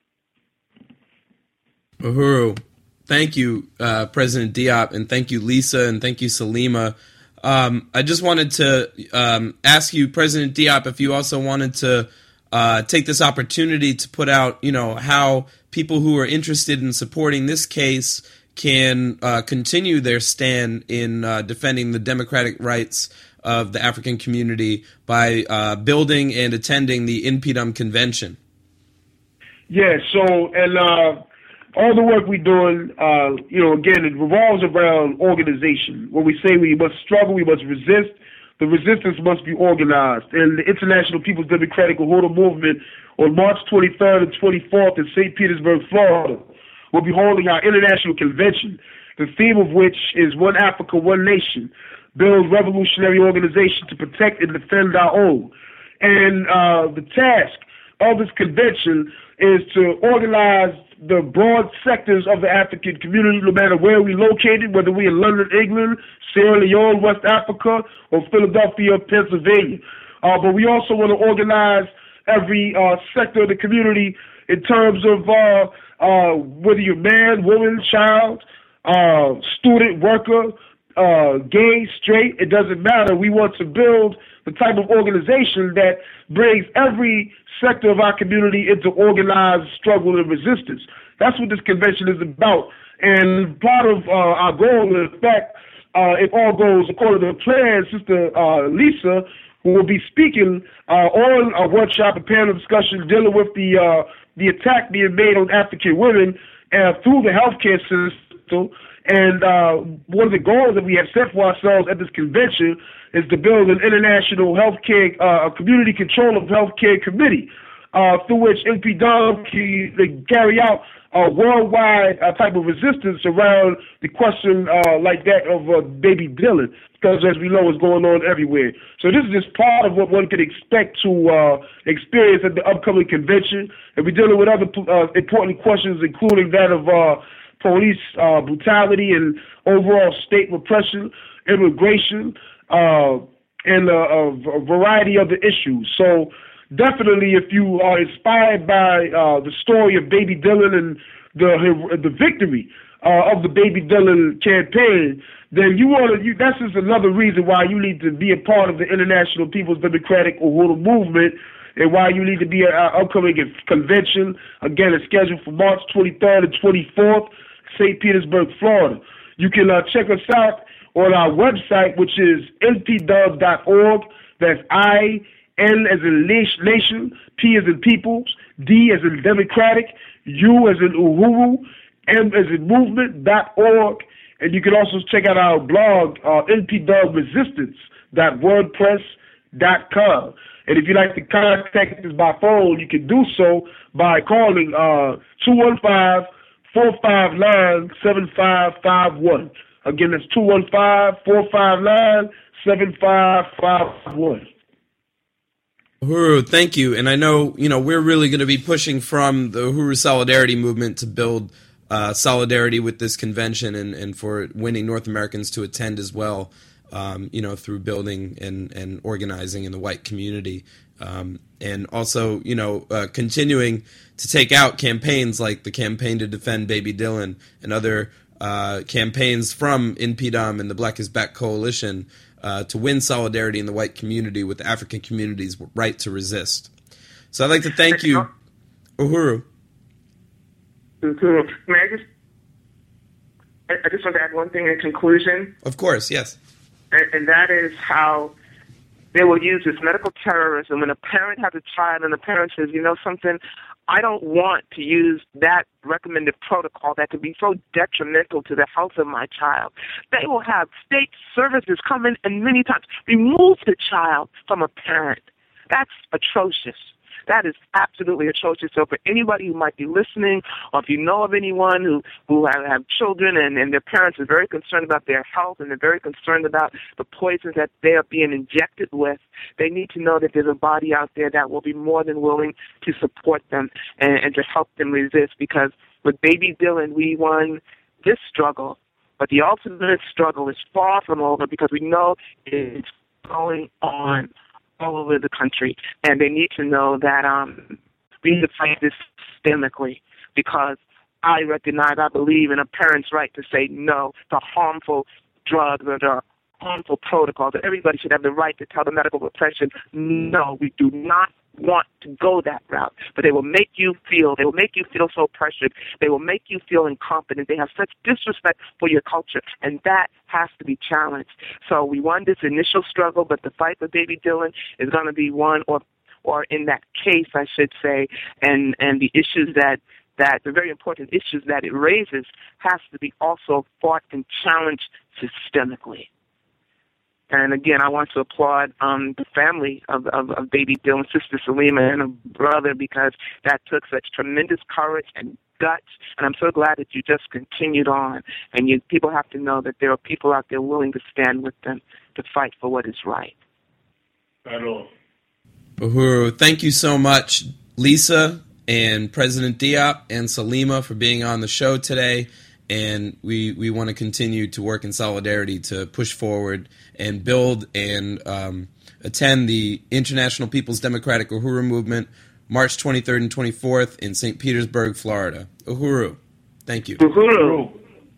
Uhuru, thank you, uh, President Diop, and thank you, Lisa, and thank you, Salima. Um, I just wanted to um, ask you, President Diop, if you also wanted to uh, take this opportunity to put out, you know, how people who are interested in supporting this case can uh, continue their stand in uh, defending the democratic rights of the African community by uh, building and attending the N P D U M convention. Yeah, so, and uh, all the work we're doing, uh, you know, again, it revolves around organization. When we say we must struggle, we must resist, the resistance must be organized. And the International People's Democratic Uhuru Movement on March twenty-third and twenty-fourth in Saint Petersburg, Florida, will be holding our international convention, the theme of which is One Africa, One Nation, build revolutionary organization to protect and defend our own. And uh, the task of this convention is to organize the broad sectors of the African community, no matter where we're located, whether we're in London, England, Sierra Leone, West Africa, or Philadelphia, Pennsylvania. Uh, but we also want to organize every uh, sector of the community in terms of uh, uh, whether you're man, woman, child, uh, student, worker, uh, gay, straight, it doesn't matter. We want to build the type of organization that brings every sector of our community into organized struggle and resistance. That's what this convention is about. And part of uh, our goal, in fact, uh, if all goes according to the plan, Sister uh, Lisa, who will be speaking uh, on a workshop, a panel discussion dealing with the uh, the attack being made on African women uh, through the healthcare system And uh, one of the goals that we have set for ourselves at this convention is to build an international healthcare, uh, community control of healthcare committee, uh, through which N P D O M can carry out a worldwide uh, type of resistance around the question uh, like that of uh, baby Dylan, because as we know, what's going on everywhere. So this is just part of what one could expect to uh, experience at the upcoming convention. And we're dealing with other uh, important questions, including that of uh, police uh, brutality and overall state repression, immigration, uh, and uh, a variety of the issues. So definitely, if you are inspired by uh, the story of Baby Dylan and the the victory uh, of the Baby Dylan campaign, then you want to. You, that's just another reason why you need to be a part of the International People's Democratic Uhuru Movement, and why you need to be at our upcoming convention. Again, it's scheduled for March twenty-third and twenty-fourth, Saint Petersburg, Florida. You can uh, check us out on our website, which is N P D O B dot org. That's I. N as in nation, P as in peoples, D as in democratic, U as in Uhuru, M as in movement dot org. And you can also check out our blog, uh, N P D O B resistance dot wordpress dot com. And if you'd like to contact us by phone, you can do so by calling uh, two one five, four five nine, seven five five one. Again, that's two one five, four five nine, seven five five one. Uhuru, thank you. And I know, you know, we're really going to be pushing from the Uhuru Solidarity Movement to build uh, solidarity with this convention and, and for winning North Americans to attend as well, um, you know, through building and, and organizing in the white community. Um, and also, you know, uh, continuing to take out campaigns like the Campaign to Defend Baby Dylan and other uh, campaigns from N P D O M and the Black is Back Coalition Uh, to win solidarity in the white community with the African community's right to resist. So I'd like to thank you, Uhuru. Uhuru. May I just, I, I just want to add one thing in conclusion. Of course, yes. And, and that is how they will use this medical terrorism. When a parent has a child and the parent says, you know something, I don't want to use that recommended protocol that could be so detrimental to the health of my child. They will have state services come in and many times remove the child from a parent. That's atrocious. That is absolutely atrocious. So for anybody who might be listening, or if you know of anyone who, who have, have children and, and their parents are very concerned about their health and they're very concerned about the poisons that they are being injected with, they need to know that there's a body out there that will be more than willing to support them and, and to help them resist. Because with Baby Dylan, we won this struggle, but the ultimate struggle is far from over because we know it's going on all over the country, and they need to know that um, we need to fight this systemically, because I recognize, I believe in a parent's right to say no to harmful drugs or to harmful protocols, that everybody should have the right to tell the medical profession, no, we do not want to go that route. But they will make you feel, they will make you feel so pressured. They will make you feel incompetent. They have such disrespect for your culture, and that has to be challenged. So we won this initial struggle, but the fight for Baby Dylan is going to be won, or or in that case, I should say, and, and the issues that, that, the very important issues that it raises has to be also fought and challenged systemically. And again, I want to applaud um, the family of, of, of Baby Dylan, Sister Salima, and her brother, because that took such tremendous courage and guts. And I'm so glad that you just continued on. And you, people have to know that there are people out there willing to stand with them to fight for what is right. Right on. Uhuru, thank you so much, Lisa and President Diop and Salima, for being on the show today. And we, we want to continue to work in solidarity to push forward and build and um, attend the International People's Democratic Uhuru Movement, March twenty-third and twenty-fourth in Saint Petersburg, Florida. Uhuru, thank you. Uhuru.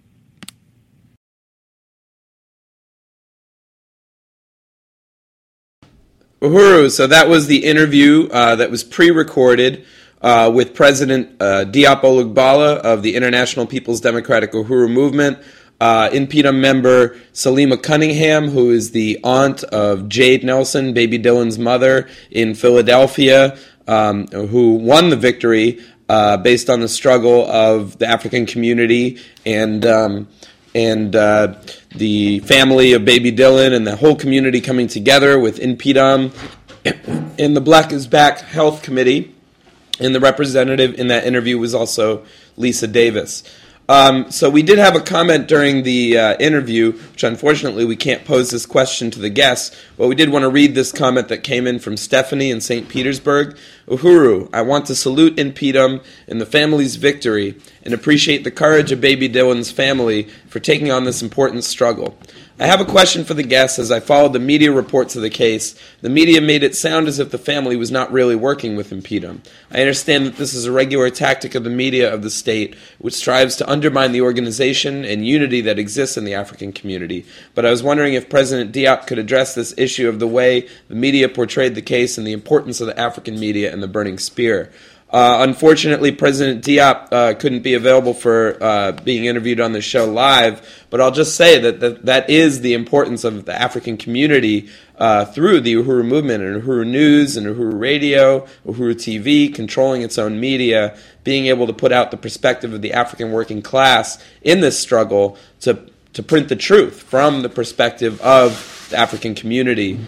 Uhuru, so that was the interview uh, that was pre-recorded Uh, with President uh, Diop Olugbala of the International People's Democratic Uhuru Movement, uh, N P D O M member Salima Cunningham, who is the aunt of Jade Nelson, Baby Dylan's mother, in Philadelphia, um, who won the victory uh, based on the struggle of the African community and um, and uh, the family of Baby Dylan and the whole community coming together with In Pidam and the Black is Back Health Committee. And the representative in that interview was also Lisa Davis. Um, so we did have a comment during the uh, interview, which unfortunately we can't pose this question to the guests, but we did want to read this comment that came in from Stephanie in Saint Petersburg. Uhuru, I want to salute In Pidam and the family's victory and appreciate the courage of Baby Dylan's family for taking on this important struggle. I have a question for the guests. As I followed the media reports of the case, the media made it sound as if the family was not really working with In Pidam. I understand that this is a regular tactic of the media of the state, which strives to undermine the organization and unity that exists in the African community. But I was wondering if President Diop could address this issue of the way the media portrayed the case and the importance of the African media and the Burning Spear. Uh, unfortunately, President Diop uh, couldn't be available for uh, being interviewed on the show live, but I'll just say that that, that is the importance of the African community uh, through the Uhuru movement and Uhuru News and Uhuru Radio, Uhuru T V, controlling its own media, being able to put out the perspective of the African working class in this struggle to, to print the truth from the perspective of the African community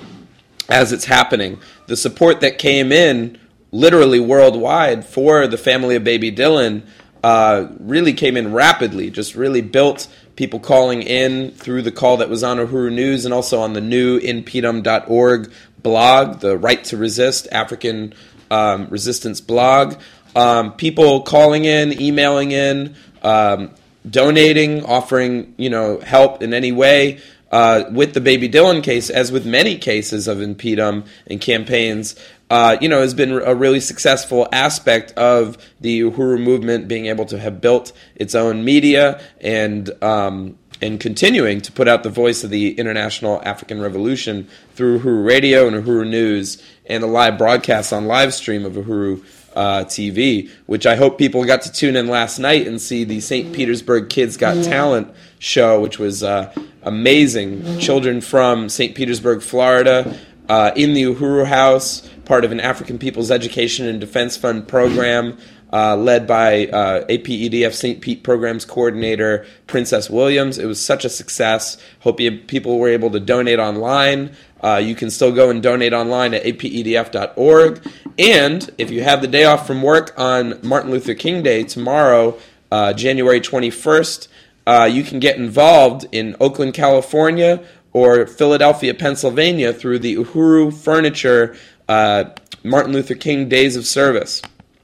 as it's happening. The support that came in literally worldwide for the family of Baby Dylan uh, really came in rapidly, just really built people calling in through the call that was on Uhuru News and also on the new in pidam dot org blog, the Right to Resist, African um, resistance blog. Um, people calling in, emailing in, um, donating, offering, you know, help in any way. Uh, with the Baby Dylan case, as with many cases of In Pidam and campaigns, uh, you know, has been a really successful aspect of the Uhuru movement being able to have built its own media and um, and continuing to put out the voice of the international African revolution through Uhuru Radio and Uhuru News and the live broadcasts on live stream of Uhuru uh, T V, which I hope people got to tune in last night and see the Saint Petersburg Kids Got Talent show, which was uh, amazing. Children from Saint Petersburg, Florida, uh, in the Uhuru House, part of an African People's Education and Defense Fund program, uh, led by uh, A P E D F Saint Pete Programs Coordinator Princess Williams. It was such a success. Hope you, people were able to donate online. Uh, you can still go and donate online at A P E D F dot org. And if you have the day off from work on Martin Luther King Day tomorrow, uh, January twenty-first, uh, you can get involved in Oakland, California, or Philadelphia, Pennsylvania, through the Uhuru Furniture uh, Martin Luther King Days of Service.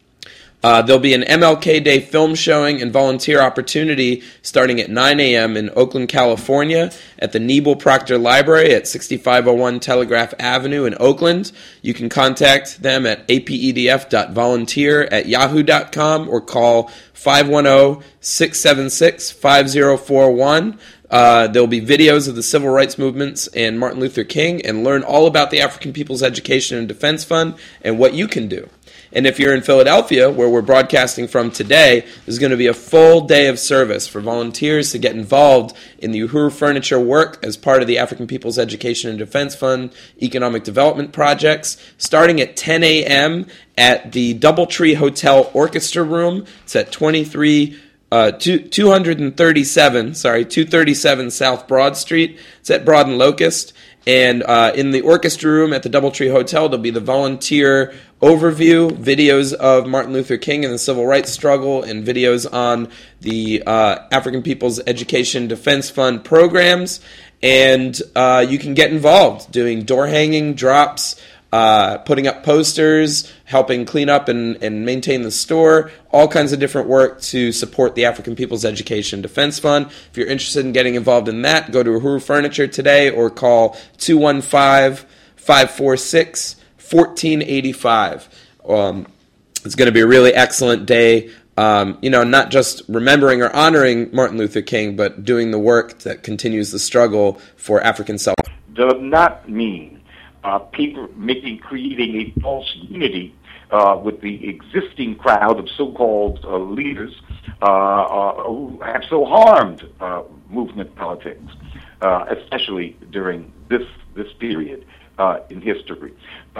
Uh, there'll be an M L K Day film showing and volunteer opportunity starting at nine a.m. in Oakland, California at the Nebel Proctor Library at sixty-five oh one Telegraph Avenue in Oakland. You can contact them at A P E D F dot volunteer at yahoo dot com or call five one zero, six seven six, five zero four one. Uh, there'll be videos of the civil rights movements and Martin Luther King, and learn all about the African People's Education and Defense Fund and what you can do. And if you're in Philadelphia, where we're broadcasting from today, there's going to be a full day of service for volunteers to get involved in the Uhuru Furniture work as part of the African People's Education and Defense Fund economic development projects, starting at ten a.m. at the Doubletree Hotel Orchestra Room. It's at twenty-three Uh, two, two thirty-seven, sorry, two thirty-seven South Broad Street. It's at Broad and Locust. And uh, in the orchestra room at the Doubletree Hotel, there'll be the volunteer overview, videos of Martin Luther King and the civil rights struggle, and videos on the uh, African People's Education Defense Fund programs. And uh, you can get involved doing door hanging, drops, Uh, putting up posters, helping clean up and, and maintain the store, all kinds of different work to support the African People's Education Defense Fund. If you're interested in getting involved in that, go to Uhuru Furniture today or call two one five, five four six, one four eight five. Um, it's going to be a really excellent day. Um, you know, not just remembering or honoring Martin Luther King, but doing the work that continues the struggle for African self. Does not mean Uh, people making, creating a false unity uh, with the existing crowd of so-called uh, leaders uh, uh, who have so harmed uh, movement politics, uh, especially during this this period uh, in history. Uh,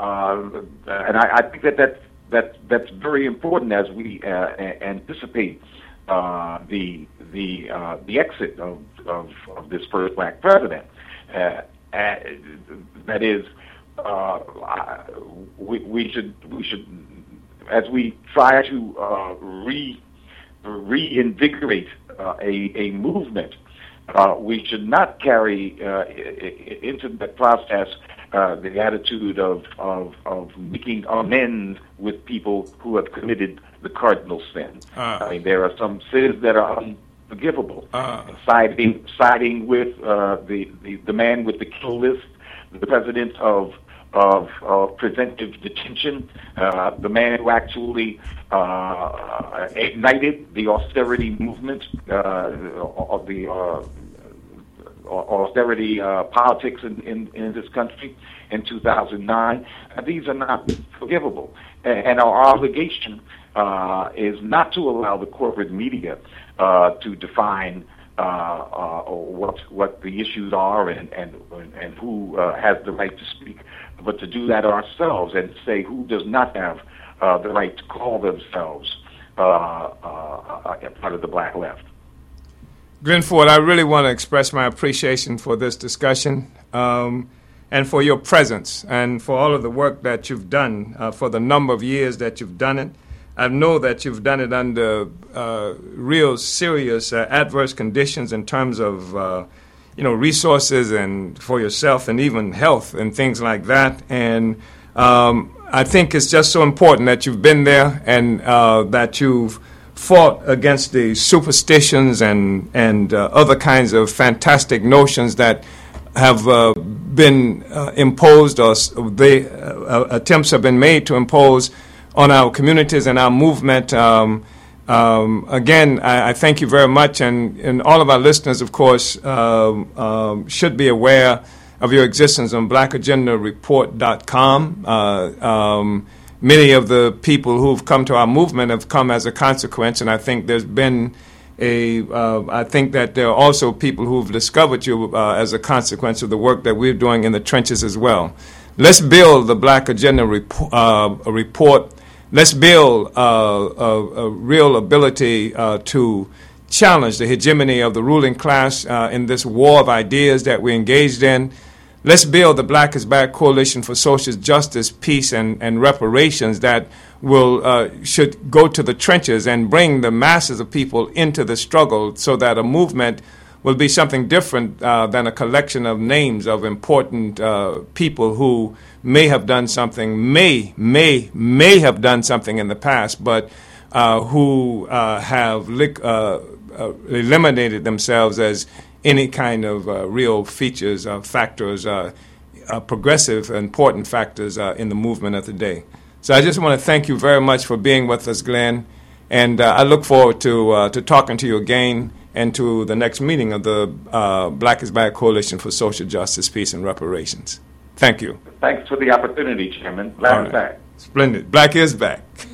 uh, and I, I think that that's, that, that's very important as we uh, anticipate uh, the the uh, the exit of, of of this first black president. Uh, uh, that is, uh, we we should we should as we try to uh, re reinvigorate uh, a a movement. Uh, we should not carry uh, into that process uh, the attitude of, of of making amends with people who have committed the cardinal sin. Uh, I mean, there are some sins that are unforgivable. Uh, siding siding with uh, the, the the man with the kill list, the president of of, of preventive detention, uh, the man who actually uh, ignited the austerity movement, uh, of the uh, austerity uh, politics in, in, in this country in two thousand nine. Uh, these are not forgivable. And, and our obligation uh, is not to allow the corporate media uh, to define uh, uh, what what the issues are and, and, and who uh, has the right to speak, but to do that ourselves and say who does not have uh, the right to call themselves uh, uh, a part of the black left. Glenn Ford, I really want to express my appreciation for this discussion um, and for your presence and for all of the work that you've done uh, for the number of years that you've done it. I know that you've done it under uh, real serious uh, adverse conditions in terms of uh, you know, resources and for yourself and even health and things like that. And um, I think it's just so important that you've been there and uh, that you've fought against the superstitions and and uh, other kinds of fantastic notions that have uh, been uh, imposed or they uh, attempts have been made to impose on our communities and our movement. Um, um, again, I, I thank you very much, and, and all of our listeners, of course, uh, um, should be aware of your existence on black agenda report dot com. Uh, um, Many of the people who've come to our movement have come as a consequence, and I think there's been a. Uh, I think that there are also people who've discovered you uh, as a consequence of the work that we're doing in the trenches as well. Let's build the Black Agenda rep- uh, report. Let's build uh, a, a real ability uh, to challenge the hegemony of the ruling class uh, in this war of ideas that we're engaged in. Let's build the Black is Back Coalition for Social Justice, Peace, and, and Reparations that will uh, should go to the trenches and bring the masses of people into the struggle so that a movement will be something different uh, than a collection of names of important uh, people who may have done something, may, may, may have done something in the past, but uh, who uh, have li- uh, uh, eliminated themselves as any kind of uh, real features, uh, factors, uh, uh, progressive, important factors uh, in the movement of the day. So I just want to thank you very much for being with us, Glenn, and uh, I look forward to uh, to talking to you again and to the next meeting of the uh, Black is Back Coalition for Social Justice, Peace, and Reparations. Thank you. Thanks for the opportunity, Chairman. Black is back. Splendid. Black is back.